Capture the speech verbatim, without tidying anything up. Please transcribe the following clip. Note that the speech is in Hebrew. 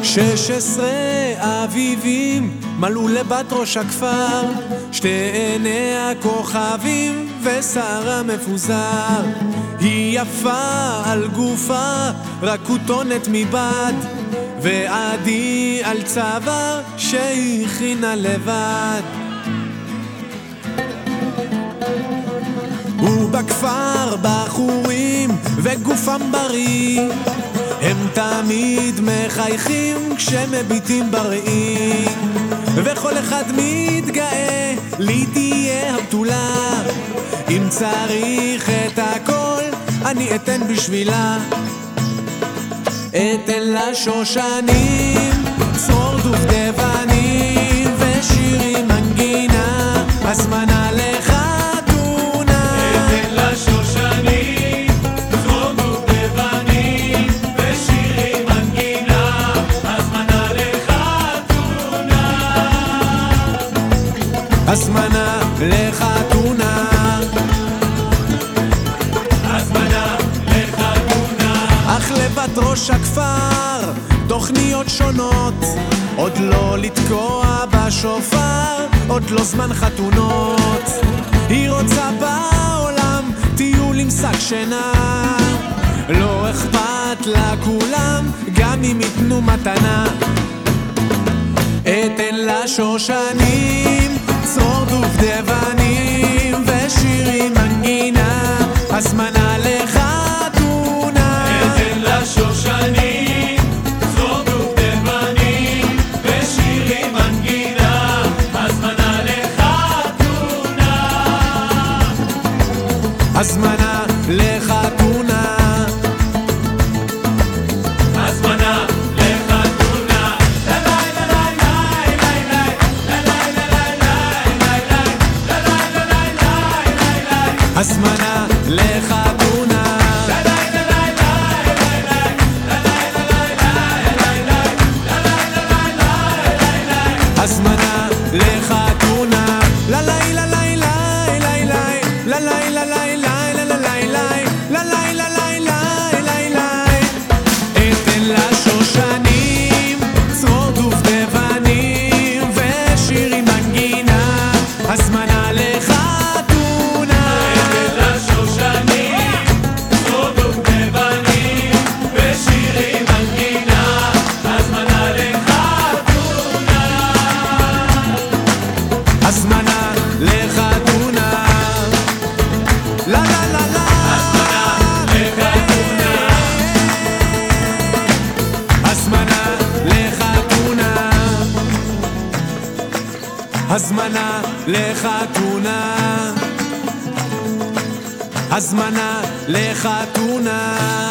שש עשרה אביבים מלאו לבת ראש הכפר, שתי עיניה כוכבים ושערה מפוזר. היא יפה על גופה, רק כותונת מבד, ועדי על צוואר שהכינה לבד. ובכפר בחורים וגופם בריא, הם תמיד מחייכים כשמביטים בראי, וכל אחד מתגאה לי תהיה הבתולה. אם צריך את הכל אני אתן בשבילה, אתן לה שושנים, צרור דובדבנים ושירים מנגינה, הזמנה לחתונה. אתן לה שושנים, צרור דובדבנים ושירים מנגינה, הזמנה לחתונה. הזמנה לחתונה, הזמנה לחתונה. אך לבת ראש הכפר תוכניות שונות, עוד לא לתקוע בשופר, עוד לא זמן חתונות. היא רוצה בעולם טיול עם שק שינה, לא אכפת לה כולם גם אם יתנו מתנה. אתן לה שושנים, צרור דובדבנים ושירים מנגינה, הזמנה לחתונה. אתן לה שושנים, צרור דובדבנים ושירים מנגינה, הזמנה לחתונה. הזמנה לחתונה, הזמנה לחתונה. הזמנה לחתונה, הזמנה לחתונה. לה לה לה לה לה לה לה לה לה לה לה לה לה לה. אתן לה שושנים, צרור דובדבנים ושירים מנגינה, הזמנה לחתונה. אתן לה שושנים, צרור דובדבנים ושירים מנגינה, הזמנה לחתונה. הזמנה לחתונה, לה לה לה לה. הזמנה לחתונה, הזמנה לחתונה, הזמנה לחתונה.